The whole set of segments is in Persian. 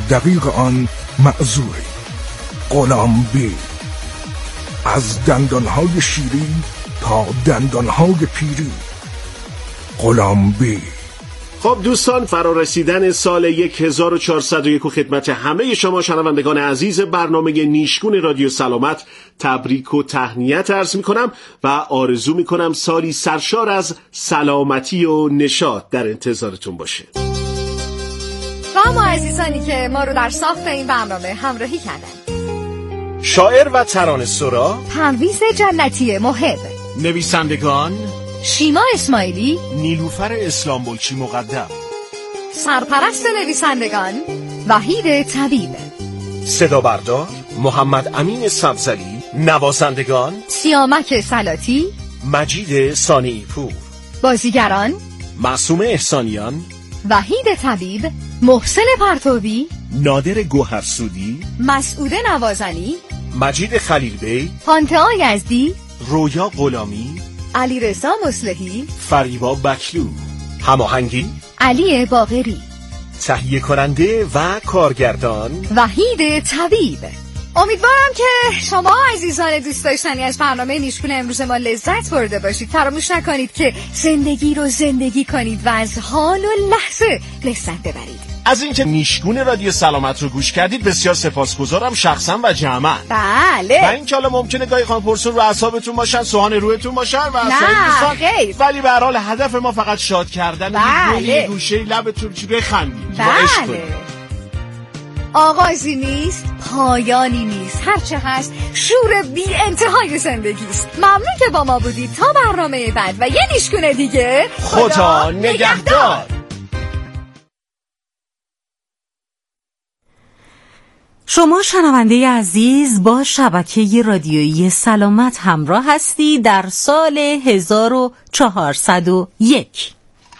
دقیق آن معذوری. غلام بی، از دندانهای شیری تا دندانهای پیری. غلام بی. خب دوستان، فرارسیدن سال 1401 خدمت همه شما شنوندگان عزیز برنامه نیشگون رادیو سلامت تبریک و تهنیت عرض می کنم و آرزو می کنم سالی سرشار از سلامتی و نشاط در انتظارتون باشه. و ما عزیزانی که ما رو در ساخت این برنامه همراهی کردن: شاعر و ترانه سرا پرویز جنتی محب، نویسندگان شیما اسماعیلی، نیلوفر اسلامبولچی مقدم، سرپرست نویسندگان وحید طبیب، صدا بردار محمد امین سبزلی، نوازندگان سیامک سلاتی، مجید صانعی پور، بازیگران معصومه احسانیان، وحید طبیب، محسن پرتوی، نادر گوهرسودی، مسعود نوازنی، مجید خلیلبی، پانتئا یزدی، رویا غلامی، علیرضا مصلحی، فریبا بکلو، هماهنگی علی باقری، تهیه کننده و کارگردان وحید طبیب. امیدوارم که شما عزیزان دوست داشتنی از برنامه نیشگون امروز ما لذت برده باشید. فراموش نکنید که زندگی رو زندگی کنید و از حال و لحظه لذت ببرید. از اینکه نیشگون رادیو سلامت رو گوش کردید بسیار سپاسگزارم، شخصا و جمعا. بله. و اینکه حالا ممکنه گاهی خان پرسون رو اعصابتون باشن، سوهان روحتون باشن و نه خیر، ولی به هر حال هدف ما فقط شاد کردن. بله. گوشه لبتون چی بخندید. بله. آغازی نیست، پایانی نیست، هرچه هست شور بی انتهای زندگی است. ممنون که با ما بودید. تا برنامه بعد و یه نیشگون دیگه، خدا نگهدار. شما شنونده عزیز با شبکه رادیویی سلامت همراه هستی در سال 1401.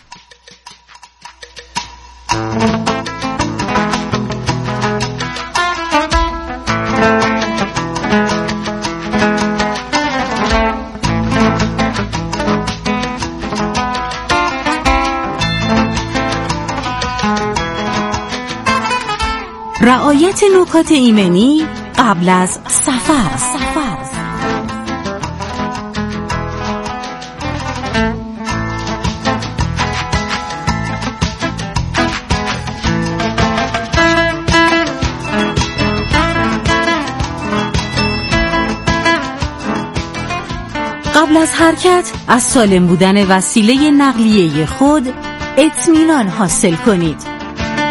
رعایت نکات ایمنی قبل از سفر. قبل از حرکت از سالم بودن وسیله نقلیه خود اطمینان حاصل کنید.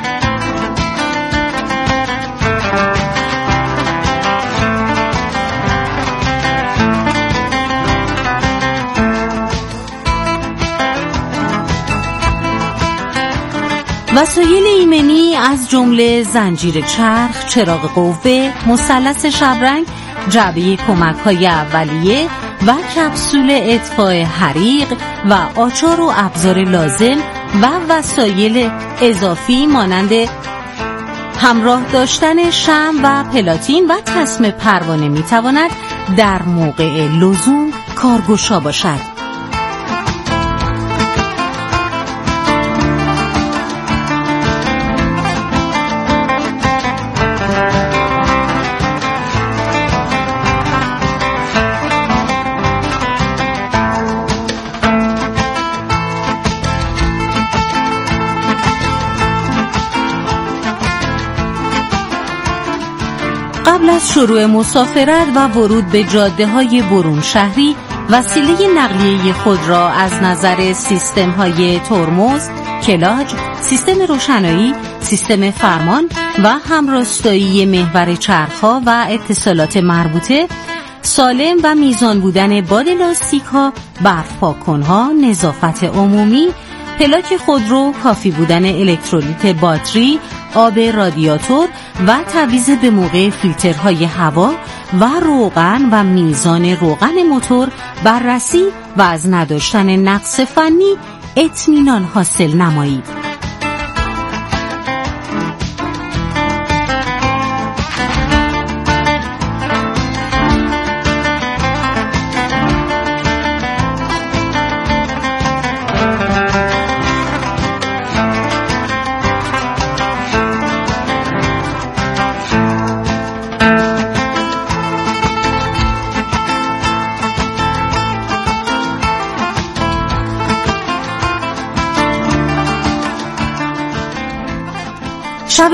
وسایل ایمنی از جمله زنجیر چرخ، چراغ قوه، مثلث شبرنگ، جعبه کمک‌های اولیه و کپسول اطفاء حریق و آچار و ابزار لازم و وسایل اضافی مانند همراه داشتن شمع و پلاتین و تسمه پروانه می‌تواند در موقع لزوم کارگشا باشد. قبل از شروع مسافرت و ورود به جاده‌های برون شهری، وسیله نقلیه خود را از نظر سیستم‌های ترمز، کلاج، سیستم روشنایی، سیستم فرمان و همراستایی محور چرخ‌ها و اتصالات مربوطه، سالم و میزان بودن باد لاستیک‌ها، برف‌پاک‌کن‌ها، نظافت عمومی، پلاک خودرو، کافی بودن الکترولیت باتری، آب رادیاتور و تعویض به موقع فیلترهای هوا و روغن و میزان روغن موتور بررسی و از نداشتن نقص فنی اطمینان حاصل نمایید.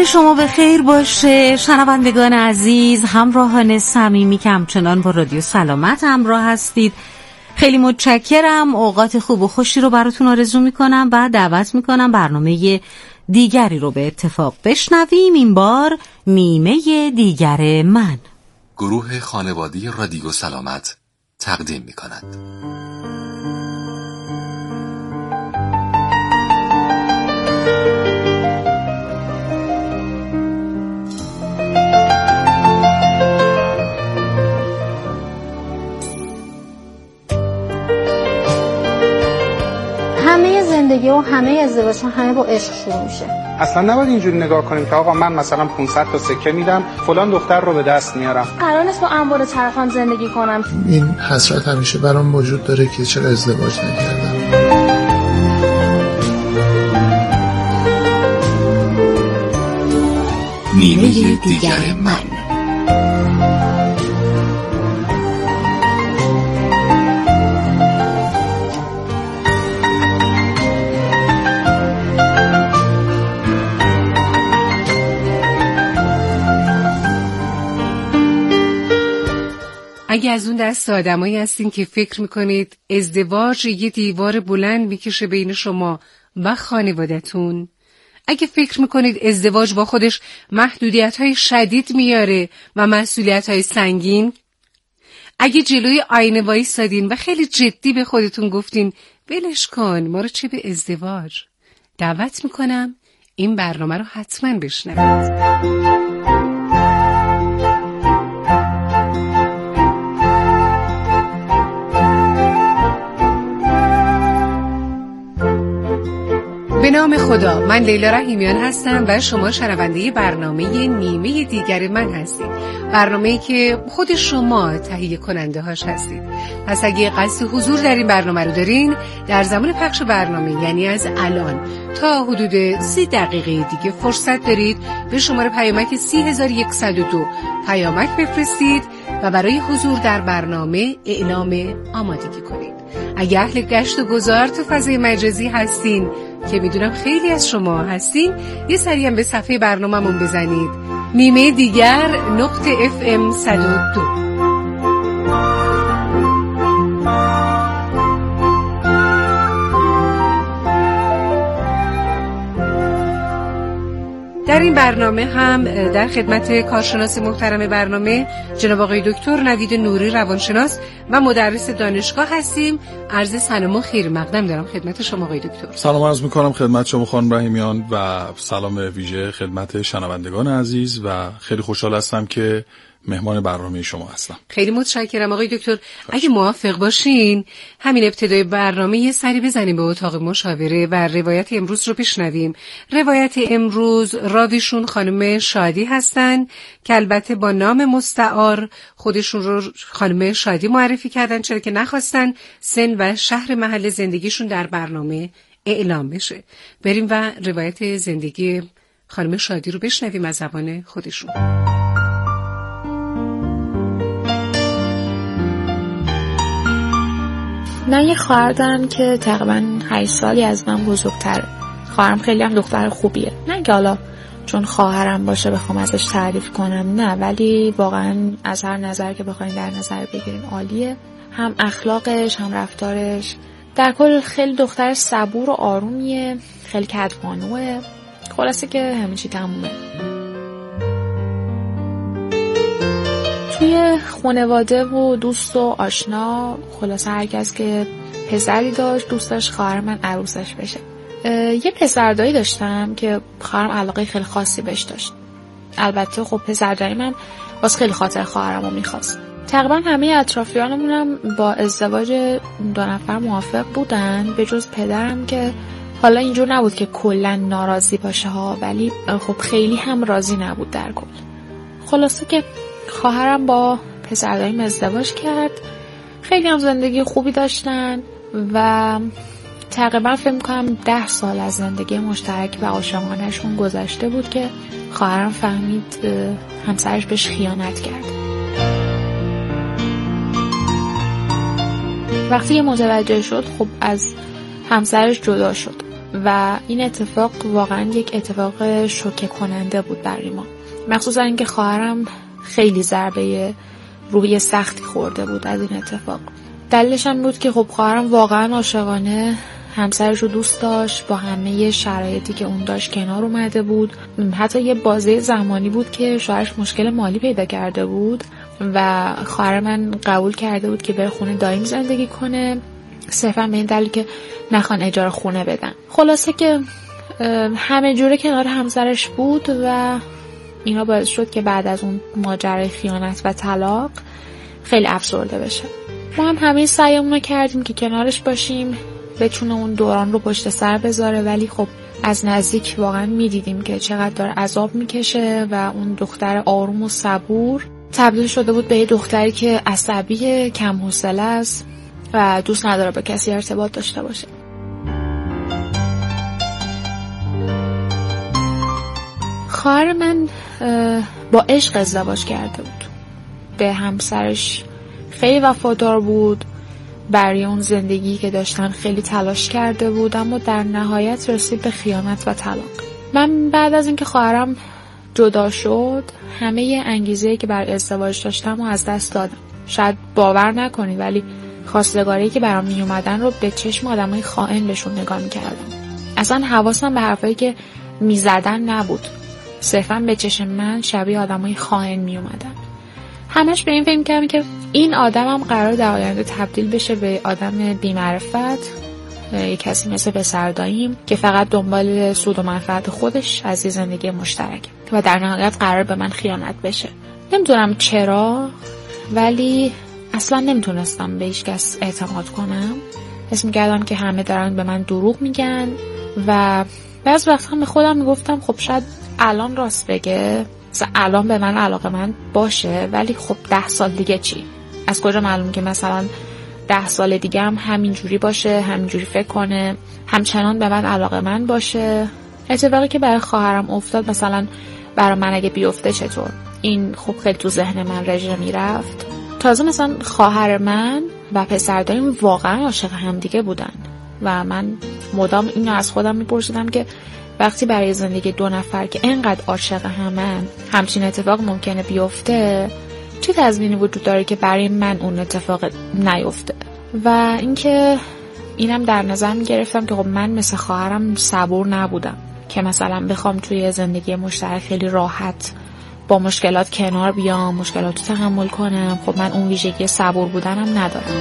شب شما به خیر باشه شنوندگان عزیز، همراهان صمیمی که همچنان با رادیو سلامت همراه هستید. خیلی متشکرم. اوقات خوب و خوشی رو براتون آرزو میکنم و دعوت میکنم برنامه دیگری رو به اتفاق بشنویم. این بار نیمه دیگر من، گروه خانوادی رادیو سلامت تقدیم میکند. همه زندگی و همه ازدواج همه با عشق شروع میشه. اصلا نباید اینجوری نگاه کنیم که آقا من مثلا 500 تا سکه میدم فلان دختر رو به دست میارم. قرار نیست با انبار چرخان زندگی کنم. این حسرت همیشه برام وجود داره که چرا ازدواج نکردم. نیمه دیگر من. اگه از اون دست آدمایی هستین که فکر میکنید ازدواج یه دیوار بلند میکشه بین شما و خانوادتون، اگه فکر میکنید ازدواج با خودش محدودیت‌های شدید میاره و مسئولیت‌های سنگین، اگه جلوی آینه وایسادین و خیلی جدی به خودتون گفتین ولش کن ما رو چه به ازدواج، دعوت میکنم این برنامه رو حتما بشنوید. به نام خدا، من لیلا رحیمیان هستم و شما شنونده برنامه نیمه دیگر من هستید. برنامه‌ای که خود شما تهیه کننده هاش هستید. پس اگه قصد حضور در این برنامه رو دارین، در زمان پخش برنامه یعنی از الان تا حدود 30 دقیقه دیگه فرصت دارید به شماره پیامک 30102 پیامک بفرستید و برای حضور در برنامه اعلام آمادگی کنید. اگه اهل گشت و گذار تو فضای مجازی هستین که میدونم خیلی از شما هستین، یه سری هم به صفحه برنامه‌مون بزنید نیمه دیگر .fm 102. در این برنامه هم در خدمت کارشناس محترم برنامه جناب آقای دکتر نوید نوری روانشناس و مدرس دانشگاه هستیم. عرض سلام و خیر مقدم دارم خدمت شما آقای دکتر. سلام عرض میکنم خدمت شما خانم رحیمیان و سلام ویژه خدمت شنوندگان عزیز و خیلی خوشحال هستم که مهمان برنامه شما هستم. خیلی متشکرم آقای دکتر. اگه موافق باشین همین ابتدای برنامه یه سری بزنیم به اتاق مشاوره و روایت امروز رو بشنویم. روایت امروز راویشون خانم شادی هستن که البته با نام مستعار خودشون رو خانم شادی معرفی کردن، چرا که نخواستن سن و شهر محل زندگیشون در برنامه اعلام بشه. بریم و روایت زندگی خانم شادی رو بشنویم از زبان خودشون. من یه خواهر دارم که تقریباً 8 سالی از من بزرگتره. خواهرم خیلی هم دختر خوبیه. نه که حالا چون خواهرم باشه بخوام ازش تعریف کنم، نه، ولی واقعاً از هر نظر که بخواین در نظر بگیریم عالیه. هم اخلاقش هم رفتارش، در کل خیلی دختر صبور و آرومیه، خیلی کدبانوه. خلاصه که همه چی تمومه. توی خانواده و دوست و آشنا، خلاصه هر کس که پسری داشت دوست داشت خواهر من عروسش بشه. یه پسردایی داشتم که خواهرم علاقه خیلی خاصی بهش داشت. البته خب پسردایی من واسه خیلی خاطر خواهرمو میخواست. تقریبا همه اطرافیانمونم با ازدواج 2 نفر موافق بودن به جز پدرم که حالا اینجور نبود که کلا ناراضی باشه ها، ولی خب خیلی هم راضی نبود در کل. خلاصه که خواهرم با پسرداییم ازدواج کرد، خیلی هم زندگی خوبی داشتن و تقریبا فکر می‌کنم 10 سال از زندگی مشترک و عاشقانه‌شون گذشته بود که خواهرم فهمید همسرش بهش خیانت کرد. وقتی متوجه شد خب از همسرش جدا شد. و این اتفاق واقعا یک اتفاق شوکه کننده بود برای ما، مخصوصا اینکه خواهرم خیلی ضربه روحی سختی خورده بود از این اتفاق. دلیلش هم بود که خب خواهرم واقعا عاشقانه همسرش رو دوست داشت، با همه شرایطی که اون داشت کنار اومده بود. حتی یه بازه زمانی بود که شوهرش مشکل مالی پیدا کرده بود و خواهر من قبول کرده بود که بره خونه دایم زندگی کنه، صرفا به این دلیل که نخوان اجاره خونه بدن. خلاصه که همه جوره کنار همسرش بود و اینا باعث شد که بعد از اون ماجرای خیانت و طلاق خیلی افسرده بشه. ما هم همه سعیمون رو کردیم که کنارش باشیم، بتونه اون دوران رو پشت سر بذاره، ولی خب از نزدیک واقعا میدیدیم که چقدر داره عذاب میکشه و اون دختر آروم و صبور تبدیل شده بود به یه دختری که عصبی، کم حوصله است و دوست نداره با کسی ارتباط داشته باشه. خواهر من با عشق ازدواج کرده بود، به همسرش خیلی وفادار بود، برای اون زندگی که داشتن خیلی تلاش کرده بود، اما در نهایت رسید به خیانت و طلاق. من بعد از اینکه خواهرم جدا شد همه انگیزه‌ای که برای ازدواج داشتم رو از دست دادم. شاید باور نکنی ولی خواستگاری که برام می اومدن رو به چشم آدمای خائن بهشون نگاه می‌کردم. اصلا حواسم به حرفایی که می‌زدن نبود، صرفا به چشم من شبیه آدمای خائن می اومدن. همش به این فکر کردم که این آدمم قرار در آینده تبدیل بشه به آدم بی‌معرفت، یک کسی مثل پسر داییم که فقط دنبال سود و منفعت خودش از زندگی مشترک و در نهایت قرار به من خیانت بشه. نمیدونم چرا ولی اصلا نمیتونستم به هیچ کس اعتماد کنم. حس می‌کردم که همه دارن به من دروغ میگن و بعضی وقتا به خودم میگفتم خب شاید الان راست بگه، مثلا الان به من علاقه‌مند باشه، ولی خب 10 سال دیگه چی؟ از کجا معلوم که مثلا 10 سال دیگه هم همینجوری باشه، همینجوری فکر کنه، همچنان به من علاقه‌مند باشه. اتفاقی که برای خواهرم افتاد مثلا برای من اگه بیفته چطور؟ این خب خیلی تو ذهن من رژه میرفت. تازه مثلا خواهر من و پسر داییم واقعا عاشق هم دیگه بودن و من مدام اینو از خودم میپرسیدم که وقتی برای زندگی دو نفر که اینقدر عاشق همن همچین اتفاق ممکنه بیفته، چه تضمینی وجود داره که برای من اون اتفاق نیفته؟ و اینکه اینم در نظر میگرفتم که خب من مثل خواهرم صبور نبودم که مثلا بخوام توی زندگی مشترک خیلی راحت با مشکلات کنار بیام، مشکلات رو تحمل کنم. خب من اون ویژگی صبور بودنم ندارم.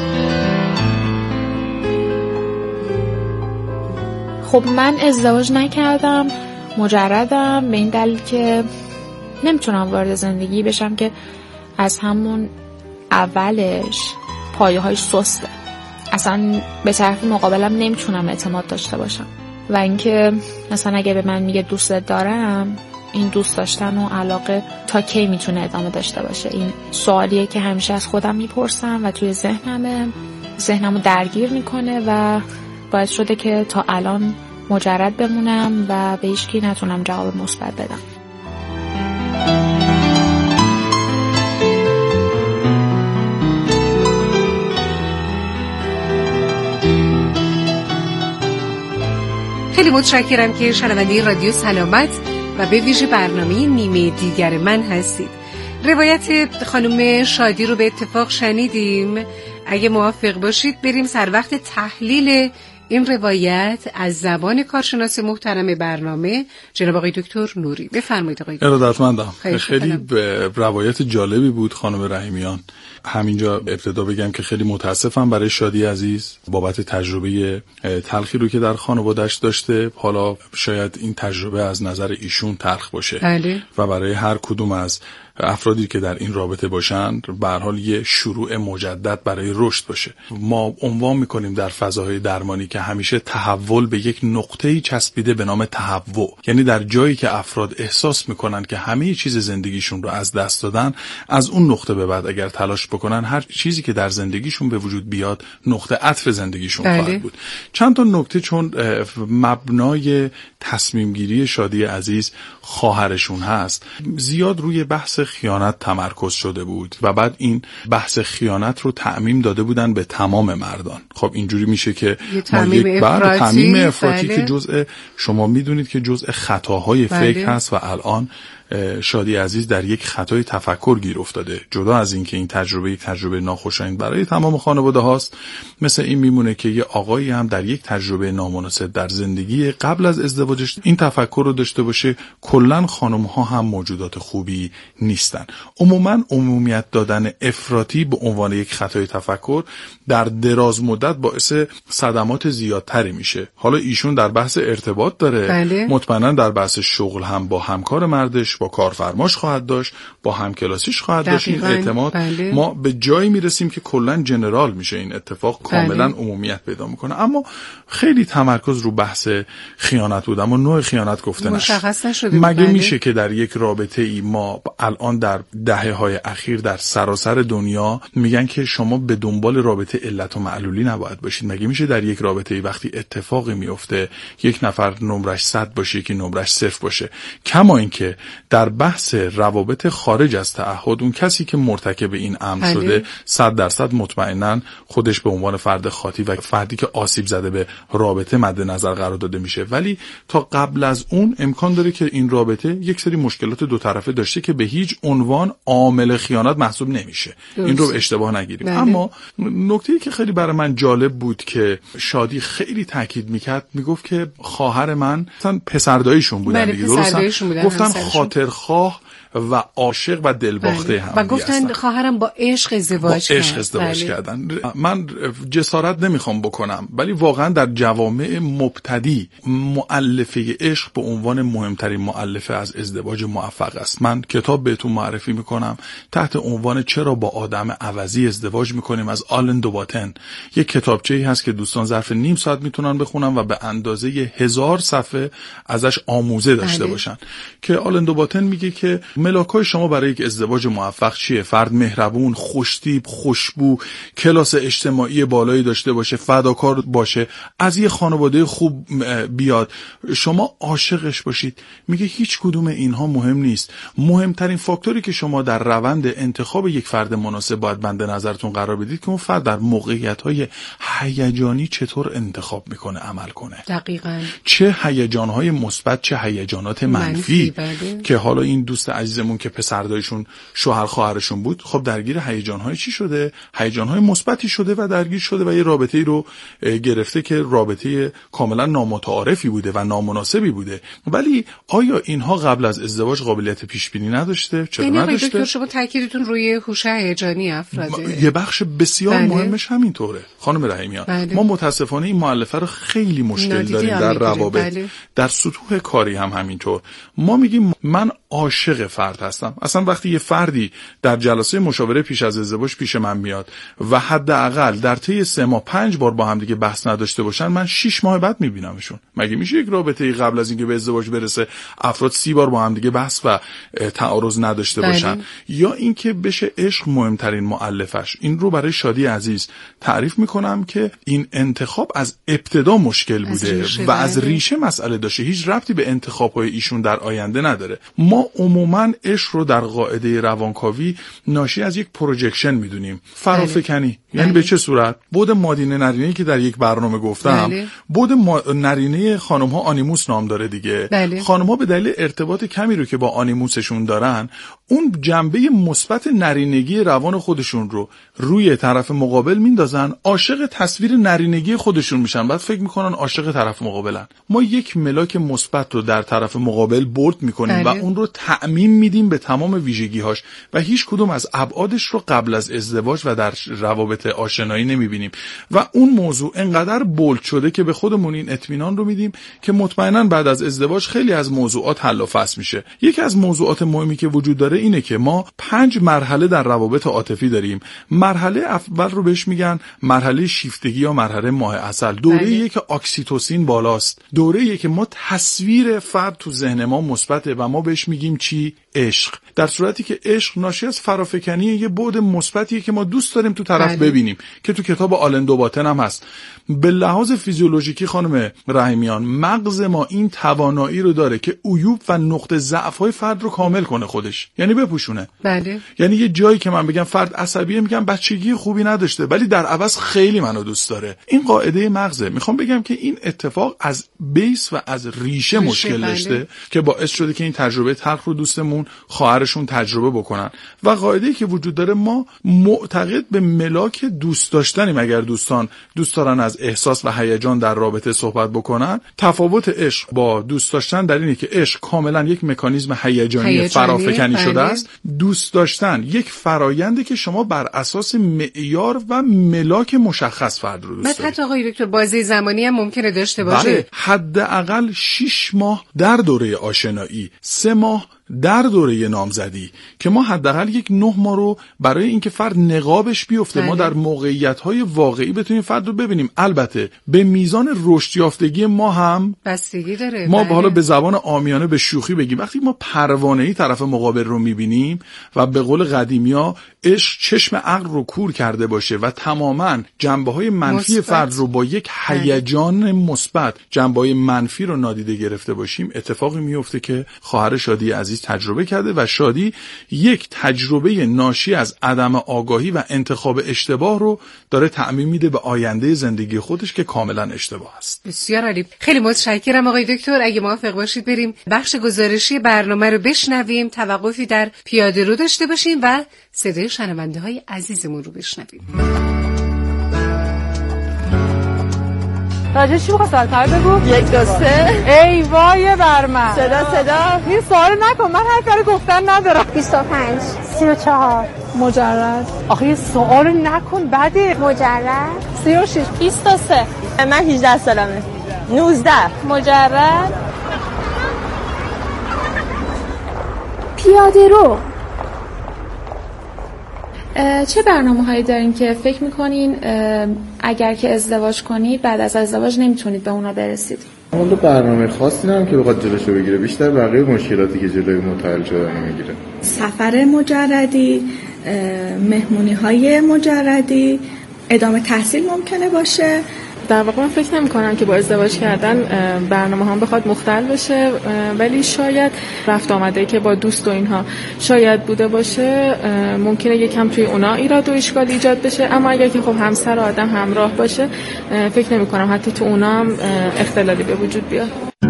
خب من ازدواج نکردم، مجردم، به این دلیل که نمیتونم وارد زندگی بشم که از همون اولش پایه‌هاش سسته. اصلا به طرف مقابلم نمیتونم اعتماد داشته باشم و اینکه مثلا اگه به من میگه دوستت دارم، این دوست داشتن و علاقه تا کی میتونه ادامه داشته باشه؟ این سوالیه که همیشه از خودم میپرسم و توی ذهنمو درگیر میکنه و باعث شده که تا الان مجرد بمونم و به هیچ کی نتونم جواب مثبت بدم. خیلی متشکرم که شنونده رادیو سلامت و به ویژه برنامه نیمه دیگر من هستید. روایت خانم شادی رو به اتفاق شنیدیم. اگه موافق باشید بریم سر وقت تحلیل این روایت از زبان کارشناس محترم برنامه جناب آقای دکتر نوری. بفرمایید آقای دکتر. ارادتمندم. خیلی روایت جالبی بود خانم رحیمیان. همینجا ابتدا بگم که خیلی متاسفم برای شادی عزیز بابت تجربه تلخی رو که در خانواده‌اش داشته. حالا شاید این تجربه از نظر ایشون تلخ باشه بله. و برای هر کدوم از افرادی که در این رابطه باشن به هر حال یه شروع مجدد برای رشد باشه. ما عنوان میکنیم در فضاهای درمانی که همیشه تحول به یک نقطه‌ای چسبیده به نام تهوع، یعنی در جایی که افراد احساس میکنن که همه چیز زندگیشون رو از دست دادن، از اون نقطه به بعد اگر تلاش بکنن هر چیزی که در زندگیشون به وجود بیاد نقطه عطف زندگیشون خواهد بود. چند تا نکته، چون مبنای تصمیم گیری شادی عزیز خواهرشون هست، زیاد روی بحث خیانت تمرکز شده بود و بعد این بحث خیانت رو تعمیم داده بودن به تمام مردان. خب اینجوری میشه که ما تعمیم افراطی که جزء، شما میدونید که جزء خطاهای فکر هست و الان شادی عزیز در یک خطای تفکر گیر افتاده. جدا از این که این تجربه یک تجربه ناخوشایند برای تمام خانواده هاست، مثل این میمونه که یه آقایی هم در یک تجربه نامناسب در زندگی قبل از ازدواجش این تفکر رو داشته باشه کلا خانم ها هم موجودات خوبی نیستن. عموما عمومیت دادن افراطی به عنوان یک خطای تفکر در دراز مدت باعث صدمات زیادتری میشه. حالا ایشون در بحث ارتباط داره، مطمئنا در بحث شغل هم با همکار مردش، با کارفرماش خواهد داشت، با همکلاسیش خواهد داشت. این اعتماد ما به جایی میرسیم که کلا جنرال میشه، این اتفاق کاملا عمومیت پیدا میکنه. اما خیلی تمرکز رو بحث خیانت بود، اما نوع خیانت گفته نشد. مگه میشه که در یک رابطه ای ما الان در دهه‌های اخیر در سراسر دنیا میگن که شما به دنبال رابطه علت و معلولی نباید باشید؟ مگه میشه در یک رابطه ای وقتی اتفاقی میفته یک نفر نمرش 100 باشه یکی نمرش 0 باشه؟ کما اینکه در بحث روابط خارج از تعهد اون کسی که مرتکب این امر شده 100% مطمئناً خودش به عنوان فرد خاطی و فردی که آسیب زده به رابطه مد نظر قرار داده میشه. ولی تا قبل از اون امکان داره که این رابطه یک سری مشکلات دو طرفه داشته که به هیچ عنوان عامل خیانت محسوب نمیشه. این رو اشتباه نگیریم. اما نکته‌ای که خیلی برای من جالب بود که شادی خیلی تاکید میکرد، میگفت که خواهر من مثلا پسرداییشون بودن دیگه، درسته؟ گفتن خاطرخواه و عاشق و دلباخته هم و گفتن خواهرم با عشق ازدواج کردن. من جسارت نمیخوام بکنم، ولی واقعا در جوامع مبتدی مؤلفه عشق به عنوان مهمترین مؤلفه از ازدواج موفق است. من کتاب بهتون معرفی میکنم تحت عنوان چرا با آدم عوضی ازدواج میکنیم از آلن دوباتن. یک کتابچه‌ای هست که دوستان ظرف نیم ساعت میتونن بخونن و به اندازه 1000 صفحه ازش آموزه داشته باشن. که آلن دوباتن میگه که ملاکای شما برای یک ازدواج موفق چیه؟ فرد مهربون، خوشتیپ، خوشبو، کلاس اجتماعی بالایی داشته باشه، فداکار باشه، از یه خانواده خوب بیاد، شما عاشقش باشید. میگه هیچ کدوم اینها مهم نیست. مهمترین فاکتوری که شما در روند انتخاب یک فرد مناسب باید بند نظرتون قرار بدید که اون فرد در موقعیت‌های هیجانی چطور انتخاب میکنه عمل کنه. دقیقاً. چه هیجان‌های مثبت چه هیجانات منفی. که حالا این دوست عزیزمون که پسردایشون شوهر خواهرشون بود، خب درگیر هیجان‌های چی شده؟ هیجان‌های مثبتی شده و درگیر شده و یه رابطه‌ای رو گرفته که رابطه کاملا نامتعارفی بوده و نامناسبی بوده. ولی آیا اینها قبل از ازدواج قابلیت پیش‌بینی نداشته؟ چرا نداشته؟ دکتر شما تاکیدتون روی هوش هیجانی افراده. یه بخش بسیار مهمش همینطوره. خانم رحیمیان، ما متاسفانه این مؤلفه رو خیلی مشکل داریم در روابط. در سطوح کاری هم همینطور. ما میگیم من عاشق فرد هستم. اصلا وقتی یه فردی در جلسه مشاوره پیش از ازدواج پیش من میاد و حداقل در طی 3 ماه 5 بار با هم دیگه بحث نداشته باشن، من 6 ماه بعد میبینمشون. مگه میشه یک رابطه قبل از اینکه به ازدواج برسه افراد 30 بار با هم دیگه بحث و تعارض نداشته باشن؟ یا اینکه بشه عشق مهمترین مؤلفش. این رو برای شادی عزیز تعریف میکنم که این انتخاب از ابتدا مشکل بوده و از ریشه مسئله داشته، هیچ ربطی به انتخاب‌های ایشون در آینده نداره. ما عموما عشق رو در قاعده روانکاوی ناشی از یک پروجکشن میدونیم، فرافکنی. یعنی به چه صورت؟ بعد مادینه نرینه‌ای که در یک برنامه گفتم، بعد نرینه خانم‌ها آنیموس نام داره دیگه. خانم‌ها به دلیل ارتباط کمی رو که با آنیموسشون دارن، اون جنبه مثبت نرینگی روان خودشون رو روی طرف مقابل میندازن، عاشق تصویر نرینگی خودشون میشن، بعد فکر میکنن عاشق طرف مقابلن. ما یک ملاک مثبت رو در طرف مقابل بولد میکنیم و اون رو تعمیم میدیم به تمام ویژگی‌هاش و هیچ کدوم از ابعادش رو قبل از ازدواج و در روابط آشنایی نمیبینیم و اون موضوع انقدر بولد شده که به خودمون این اطمینان رو میدیم که مطمئنا بعد از ازدواج خیلی از موضوعات حل و فصل میشه. یکی از موضوعات مهمی که وجود داره اینه که ما 5 مرحله در روابط عاطفی داریم. مرحله اول رو بهش میگن مرحله شیفتگی یا مرحله ماه عسل. دوره‌ایه که اکسیتوسین بالاست. دوره‌ایه که ما تصویر فرد تو ذهن ما مثبته و ما بهش میگیم چی؟ عشق، در صورتی که عشق ناشی از فرافکنی یه بعد مثبتیه که ما دوست داریم تو طرف ببینیم که تو کتاب آلن دو باتن هم هست. به لحاظ فیزیولوژیکی خانم رحیمیان، مغز ما این توانایی رو داره که عیوب و نقطه ضعف‌های فرد رو کامل کنه خودش، یعنی بپوشونه. بله. یعنی یه جایی که من بگم فرد عصبیه، میگم بچگی خوبی نداشته ولی در عوض خیلی منو دوست داره. این قاعده مغزه. میخوام بگم که این اتفاق از بیس و از ریشه مشکل داشته که باعث شده که این تجربه تلخ رو دوستمون خواهرشون تجربه بکنن. و قاعده‌ای که وجود داره، ما معتقد به ملاک دوست داشتنیم. اگر دوستان دوست دارن از احساس و هیجان در رابطه صحبت بکنن، تفاوت عشق با دوست داشتن در اینه که عشق کاملا یک مکانیزم هیجانی فرافکنی شده است. دوست داشتن یک فراینده که شما بر اساس معیار و ملاک مشخص فرد رو دوست دارید. حتی آقای دکتر بازی زمانی هم ممکنه داشته باشه. بله، حداقل 6 ماه در دوره آشنایی، 3 ماه در دوره نامزدی، که ما حداقل یک 9 ماه رو برای اینکه فرد نقابش بیفته ما در موقعیت‌های واقعی بتونیم فرد رو ببینیم. البته به میزان رشد یافتگی ما هم بستگی داره. ما حالا به زبان عامیانه به شوخی بگیم، وقتی ما پروانه‌ای طرف مقابل رو می‌بینیم و به قول قدیمی‌ها عشق چشم عقل رو کور کرده باشه و تماماً جنبه‌های منفی فرد رو با یک هیجان مثبت جنبه‌های منفی رو نادیده گرفته باشیم، اتفاقی میفته که خواهر شادی عزیز تجربه کرده. و شادی یک تجربه ناشی از عدم آگاهی و انتخاب اشتباه رو داره تعمیم میده به آینده زندگی خودش که کاملا اشتباه است. بسیار عالی. خیلی متشکرم آقای دکتر. اگه موافق باشید بریم بخش گزارشی برنامه رو بشنویم، توقفی در پیاده رو داشته باشیم و صدای شنونده های عزیزمون رو بشنویم. راجع چی بخواه سالتر بگو؟ 1 2 3 ای وای بر من. صدا این سوال نکن، من هر کاری گفتن ندارم. 25 34 مجرد. آخه یه سوال نکن بده. مجرد 36 23 من 18 سالمه. 19 مجرد. پیاده رو. چه برنامه‌هایی دارین که فکر می‌کنین اگر که ازدواج کنید بعد از ازدواج نمیتونید به اونا برسید؟ اون برنامه خاصی ندارم که بخواد جلوشو بگیره، بیشتر بقیه مشکلاتی که جلوی متعال شدن میگیره. سفر مجردی، مهمونی‌های مجردی، ادامه تحصیل ممکنه باشه. در واقع من فکر نمی کنم که با ازدواج کردن برنامه هم بخواد مختل بشه، ولی شاید رفت آمده که با دوست و اینها شاید بوده باشه، ممکنه یکم توی اونا ایراد و اشکال ایجاد بشه، اما اگر که خب همسر آدم همراه باشه فکر نمی کنم حتی تو اونا هم اختلالی به وجود بیاد.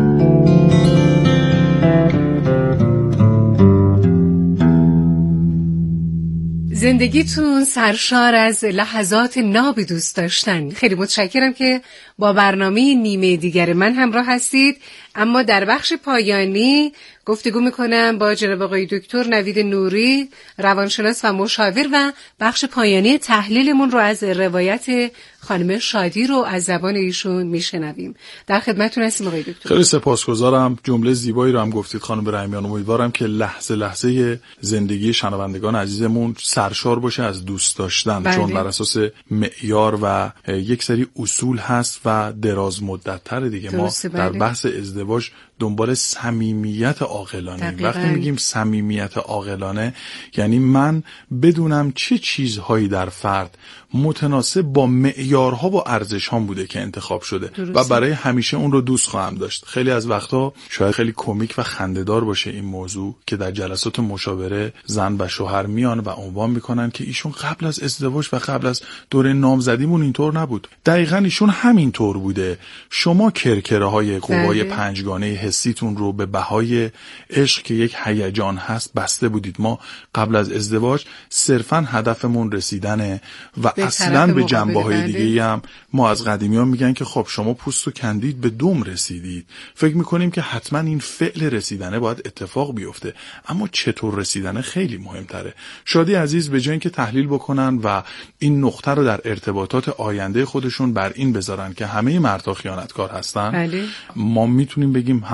زندگیتون سرشار از لحظات ناب دوست داشتن. خیلی متشکرم که با برنامه نیمه دیگر من همراه هستید. اما در بخش پایانی گفتگو میکنم با جناب آقای دکتر نوید نوری، روانشناس و مشاور، و بخش پایانی تحلیلمون رو از روایت خانم شادی رو از زبان ایشون میشنویم. در خدمتتون هستیم آقای دکتر. خیلی سپاسگزارم. جمله زیبایی رو هم گفتید خانم رحیمیان. امیدوارم که لحظه لحظه زندگی شنوندگان عزیزمون سرشار باشه از دوست داشتن. بله. چون بر اساس معیار و یک سری اصول هست و دراز مدت تر دیگه. ما در بحث ازدواج دنبال صمیمیت عاقلانه. وقتی میگیم صمیمیت عاقلانه یعنی من بدونم چه چیزهایی در فرد متناسب با معیارها و ارزش‌هام بوده که انتخاب شده و برای همیشه اون رو دوست خواهم داشت. خیلی از وقتا شاید خیلی کمیک و خنده‌دار باشه این موضوع که در جلسات مشاوره زن و شوهر میان و عنوان میکنن که ایشون قبل از ازدواج و قبل از دوره نامزدیمون اینطور نبود. دقیقاً ایشون همین طور بوده. شما کرکره‌های قوای پنجگانه حسیتون رو به بهای عشق که یک هیجان هست بسته بودید. ما قبل از ازدواج صرفاً هدفمون رسیدنه و اصلاً به جنبه‌های دیگه‌ای هم ما از قدیمیان میگن که خب شما پوستو کندید به دوم رسیدید. فکر میکنیم که حتما این فعل رسیدنه باید اتفاق بیفته، اما چطور رسیدنه خیلی مهمتره. شادی عزیز به جای اینکه تحلیل بکنن و این نقطه رو در ارتباطات آینده خودشون بر این بذارن که همه مردها خیانتکار هستن، ما میتونیم بگیم هم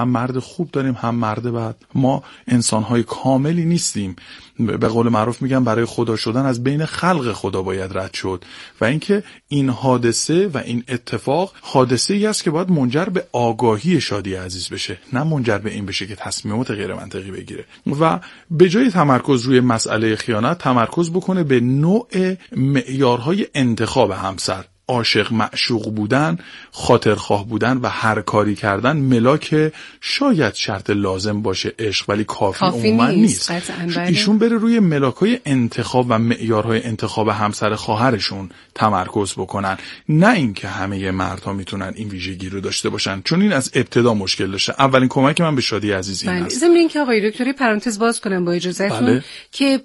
هم مرد خوب داریم هم مرد بد. ما انسان‌های کاملی نیستیم. به قول معروف میگم برای خدا شدن از بین خلق خدا باید رد شد و اینکه این حادثه و این اتفاق حادثه‌ای است که باید منجر به آگاهی شادی عزیز بشه، نه منجر به این بشه که تصمیمات غیر منطقی بگیره و به جای تمرکز روی مسئله خیانت تمرکز بکنه به نوع معیارهای انتخاب همسر. عاشق معشوق بودن، خاطرخواه بودن و هر کاری کردن ملاک شاید شرط لازم باشه عشق، ولی کافی عموما نیست. ایشون بره روی ملاک‌های انتخاب و معیارهای انتخاب همسر خواهرشون تمرکز بکنن، نه اینکه همه مردها میتونن این ویژگی رو داشته باشن، چون این از ابتدا مشکل داشته. اولین کمک من به شادی عزیز این است. ضمن اینکه آقای دکتر پرانتز باز کنم با اجازهتون که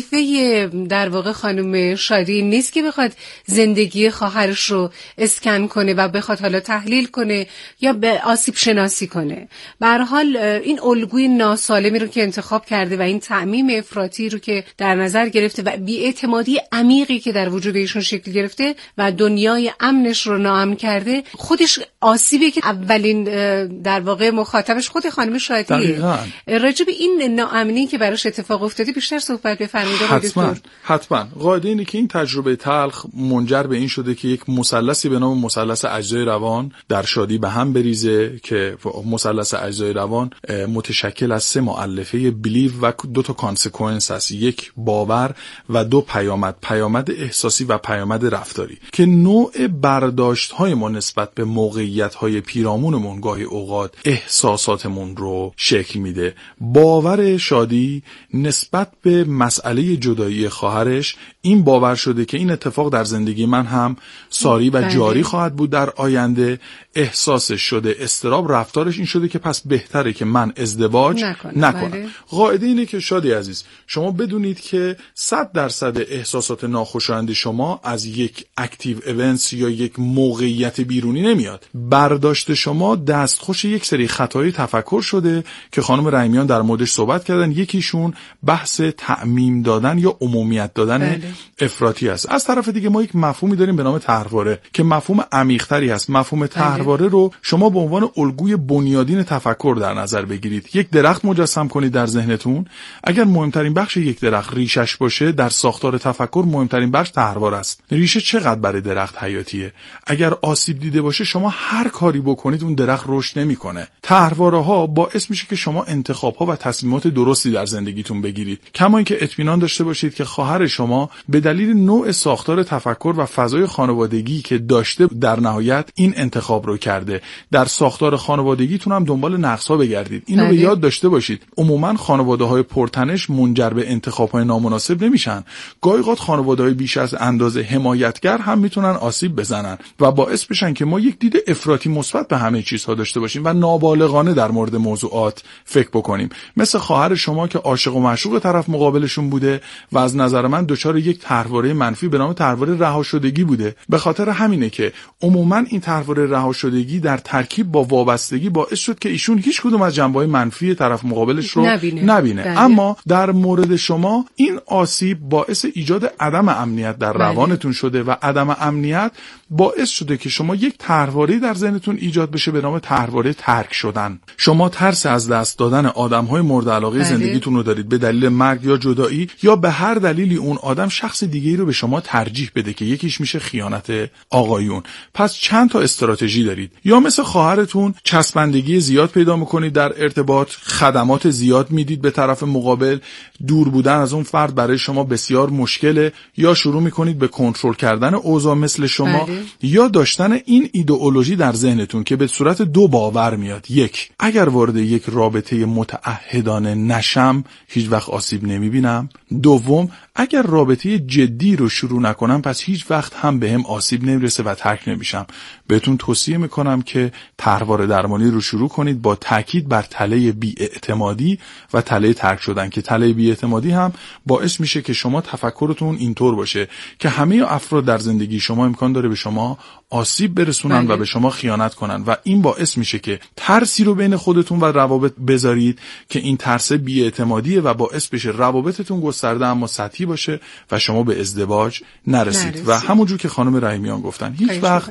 وظیفه در واقع خانم شادی نیست که بخواد زندگی خواهر رو اسکن کنه و بخواد حالا تحلیل کنه یا به آسیب شناسی کنه. به هر حال این الگوی ناسالمی رو که انتخاب کرده و این تعمیم افراطی رو که در نظر گرفته و بی‌اعتمادی عمیقی که در وجود ایشون شکل گرفته و دنیای امنش رو ناامن کرده، خودش آسیبی که اولین در واقع مخاطبش خود خانم شادیه. راجع به این ناامنی که براش اتفاق افتاده بیشتر صحبت بفرمایید. حتما قاعده اینه که این تجربه تلخ منجر به این شده که یک مثلثی به نام مثلث اجزای روان در شادی به هم بریزه که مثلث اجزای روان متشکل از 3 مؤلفه بلیو و 2 تا کانسیکوئنس است، 1 باور و 2 پیامد احساسی و پیامد رفتاری که نوع برداشت‌های ما نسبت به موقعیت‌های پیرامونمون گاهی اوقات احساساتمون رو شکل میده. باور شادی نسبت به مسئله جدایی خواهرش این باور شده که این اتفاق در زندگی من هم ساری و جاری خواهد بود در آینده. احساسش شده استراب، رفتارش این شده که پس بهتره که من ازدواج نکنم. قاعده اینه که شادی عزیز شما بدونید که 100% احساسات ناخوشایند شما از یک اکتیو ایونتس یا یک موقعیت بیرونی نمیاد. برداشت شما دستخوش یک سری خطای تفکر شده که خانم رحیمیان در موردش صحبت کردن. یکیشون بحث تعمیم دادن یا عمومیت دادن افراطی است. از طرف دیگه ما یک مفهومی داریم به نام طرحواره که مفهوم عمیق‌تری است. مفهوم طرحواره رو شما به عنوان الگوی بنیادین تفکر در نظر بگیرید. یک درخت مجسم کنید در ذهنتون. اگر مهمترین بخش یک درخت ریشش باشه، در ساختار تفکر مهمترین بخش طرحواره است. ریشه چقدر برای درخت حیاتیه. اگر آسیب دیده باشه شما هر کاری بکنید اون درخت رشد نمیکنه. طرحواره‌ها باعث میشه که شما انتخاب‌ها و تصمیمات درستی در زندگیتون بگیرید. کما اینکه اطمینان داشته باشید که خواهر شما به دلیل نوع ساختار تفکر و فضای خانوادگی که داشته در نهایت این انتخاب رو کرده. در ساختار خانوادگیتون هم دنبال نقص‌ها بگردید. اینو به یاد داشته باشید. عموما خانواده‌های پرتنش منجر به انتخاب‌های نامناسب نمیشن. گاهی اوقات خانواده‌های بیش از اندازه حمایتگر هم میتونن آسیب بزنن و باعث بشن که ما یک دید افراطی مثبت به همه چیزها داشته باشیم و نابالغانه در مورد موضوعات فکر بکنیم. مثل خواهر شما که عاشق و معشوق طرف مقابلشون بوده و از نظر من دچار یک طرحواره منفی به نام طرحواره رهاشدگی بوده. به خاطر همینه که عموما این طرحواره رهاشدگی در ترکیب با وابستگی باعث شد که ایشون هیچ کدوم از جنبه‌های منفی طرف مقابلش رو نبینه. اما در مورد شما این آسیب باعث ایجاد عدم امنیت در روانتون شده و عدم امنیت باعث شده که شما یک طرحواره در ذهنتون ایجاد بشه به نام طرحواره ترک شدن. شما ترس از دست دادن آدم‌های مورد علاقه زندگیتون رو دارید به دلیل مرگ یا جدایی یا به هر دلیلی اون آدم شخص دیگه‌ای رو به شما ترجیح بده که یکیش میشه خیانت آقایون. پس چند تا استراتژی دارید. یا مثل خواهرتون چسبندگی زیاد پیدا می‌کنید در ارتباط، خدمات زیاد میدید به طرف مقابل، دور بودن از اون فرد برای شما بسیار مشکله، یا شروع می‌کنید به کنترل کردن اوضاع مثل شما، یا داشتن این ایدئولوژی در ذهنتون که به صورت 2 باور میاد. 1 اگر وارد یک رابطه متعهدانه نشم هیچ وقت آسیب نمیبینم. 2 اگر رابطه جدی رو شروع نکنم پس هیچ وقت هم بهم آسیب نمیرسه و ترک نمیشم. بهتون توصیه میکنم که طرحواره درمانی رو شروع کنید با تاکید بر تله بی‌اعتمادی و تله ترک شدن که تله بی‌اعتمادی هم باعث میشه که شما تفکرتون اینطور باشه که همه افراد در زندگی شما امکان داره به شما آسیب برسونن و به شما خیانت کنن و این باعث میشه که ترسی رو بین خودتون و روابط بذارید که این ترس بی‌اعتمادیه و باعث بشه روابطتون گسترده اما سطحی باشه و شما به ازدواج نرسید. و همونجور که خانم رحیمیان گفتن هیچ وقت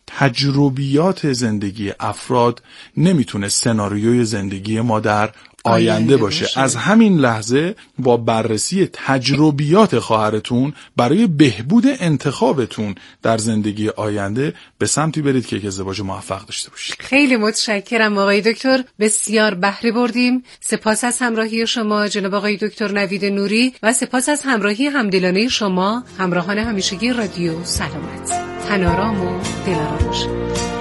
تجربیات زندگی افراد نمیتونه سناریوی زندگی ما در آینده باشه. از همین لحظه با بررسی تجربیات خواهرتون برای بهبود انتخابتون در زندگی آینده به سمتی برید که یک ازدواج موفق داشته باشید. خیلی متشکرم آقای دکتر، بسیار بهره بردیم. سپاس از همراهی شما جناب آقای دکتر نوید نوری و سپاس از همراهی همدلانه شما همراهان همیشگی رادیو سلامت. تن آرام و دل آرام باشید.